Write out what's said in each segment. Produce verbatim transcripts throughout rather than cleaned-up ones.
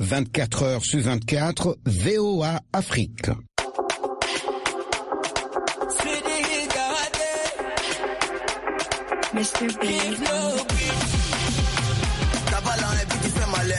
vingt-quatre heures sur vingt-quatre, V O A Afrique. mister Big. T'as pas là et puis tu fais malin.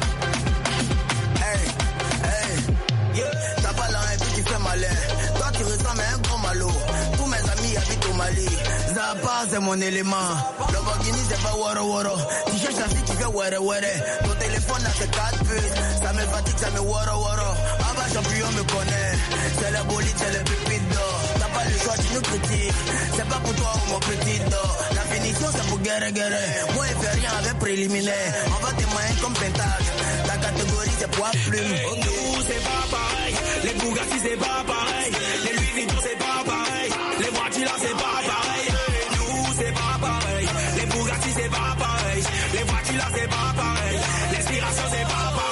Hey, hey, yeah. T'as pas là et puis tu fais malin. Toi tu ressembles à un gros malo. Tous mes amis habitent au Mali. Zappa c'est mon élément. Le Lamborghini c'est pas waro waro. Tu cherches la fille qui fait were were. Ton téléphone a ses quatre puces. Ça me fatigue, ça me waro waro. Ah bah champion me connaît. C'est le bolide, c'est le pépite d'or. T'as pas le choix, tu nous critiques. C'est pas pour toi mon petit d'or. La finition c'est pour guerre guerre. Moi il fait rien avec préliminaire. On va tes moyens comme pentage. Ta catégorie c'est poids plume. Nous c'est pas pareil. Les Bugatti c'est pas pareil. Les Louis Vuitton c'est pas pareil. Les voitures là c'est pas pareil. Nous c'est pas pareil. Les Bugatti c'est pas pareil. Les voitures là c'est pas pareil. L'inspiration c'est pas pareil.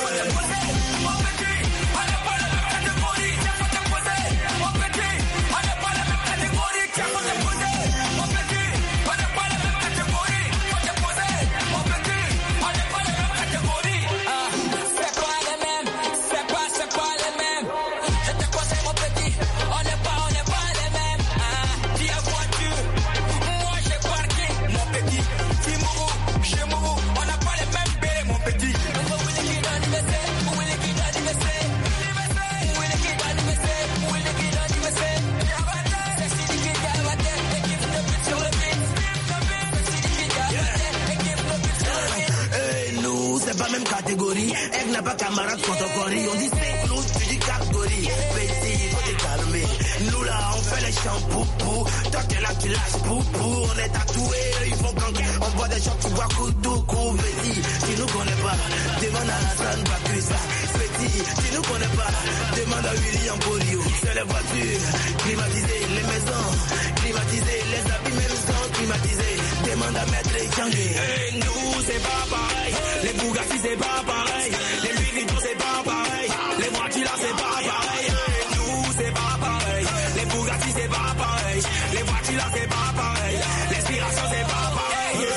Catégorie, elle n'a pas camarade contre Cory. On dit c'est clou, tu dis catégorie. Petit, faut te calmer. Nous là, on fait les shampoos. Toi t'es là, tu lâches poupou. On est tatoués, ils font gang. On boit des shots, tu bois koudou, kou. Petit, tu nous connais pas. Demande à Hassan Bakusa. Petit, tu nous connais pas. Demande à William Polio. C'est les voitures climatisées, les maisons climatisées, les habits même sont climatisés. Demande à Maître Changé. Hey, nous c'est pas pareil. Les Bugatti c'est pas pareil. Les Louis Vuitton c'est pas pareil. Les voitures là c'est pas pareil. Hey, nous c'est pas pareil. Les Bugatti c'est pas pareil. Les voitures là c'est pas pareil. L'inspiration c'est pas pareil.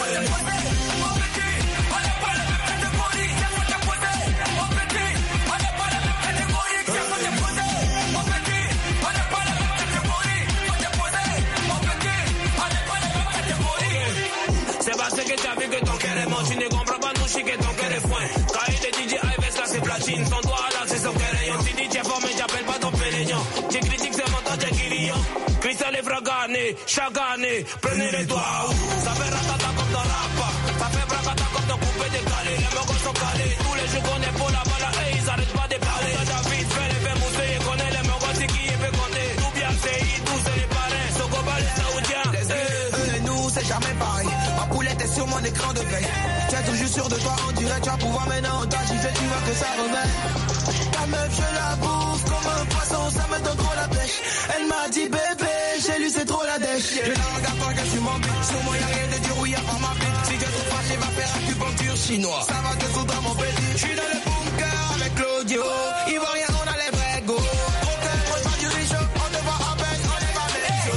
C'est parce que t'as vu que ton cœur est mort, tu ne comprends pas nous chier que ton cœur est foin. Quand il te D J Ives là c'est platine, son doigt à l'axe c'est son carayon. Tu dis t'es fort mais j'appelle pas ton pérénion. Tu critiques c'est mon temps t'es guillon. Cristal est fragané, chaque année, prenez les doigts. Ça fait ratata comme ton rap, ça fait bracata comme ton coupé décalé. Les mogos sont calés, tous les jours qu'on est pour la balle, hey, ils arrêtent pas de parler. Ça David fait les faits mousser et connaît les mogos c'est qui est fait compter. Tout bien c'est tous c'est les parrains, Sokoba les saoudiens. Les nous c'est jamais pareil. T'es sur mon écran de veille. Tu es toujours sûr de toi, on dirait tu vas pouvoir maintenant on t'a giflé, tu vois que ça remet. Ta meuf je la bouffe comme un poisson, ça me donne trop la pêche. Elle m'a dit bébé, chez lui c'est trop la dèche. Je la regarde pas que je suis mobile, sur moi y'a rien de dur, oui y'a pas ma bite. Si tu es trop fâché, va faire acupuncture chinois. Ça va te foutre mon petit. Je suis dans le bunker avec Claudio, il voit rien, on a les vrais go. Aucun reçoit du riche, on te voit à peine, on est pas les riches.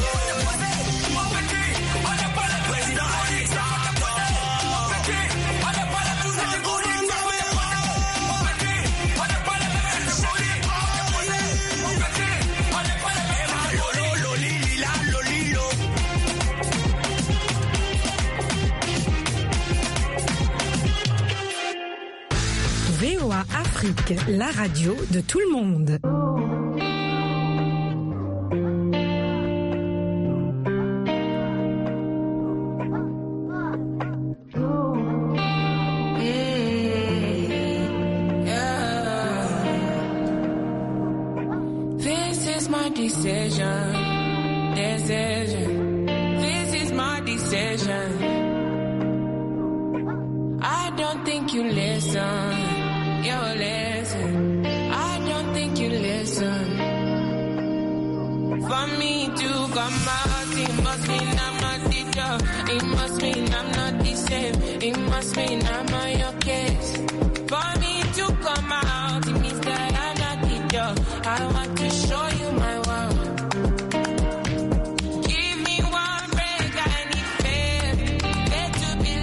V O A Afrique, la radio de tout le monde. This is my decision, decision. This is my decision. I don't think you listen. You listen. I don't think you listen. For me to come out, it must mean I'm not the job. It must mean I'm not the same. It must mean I'm not okay.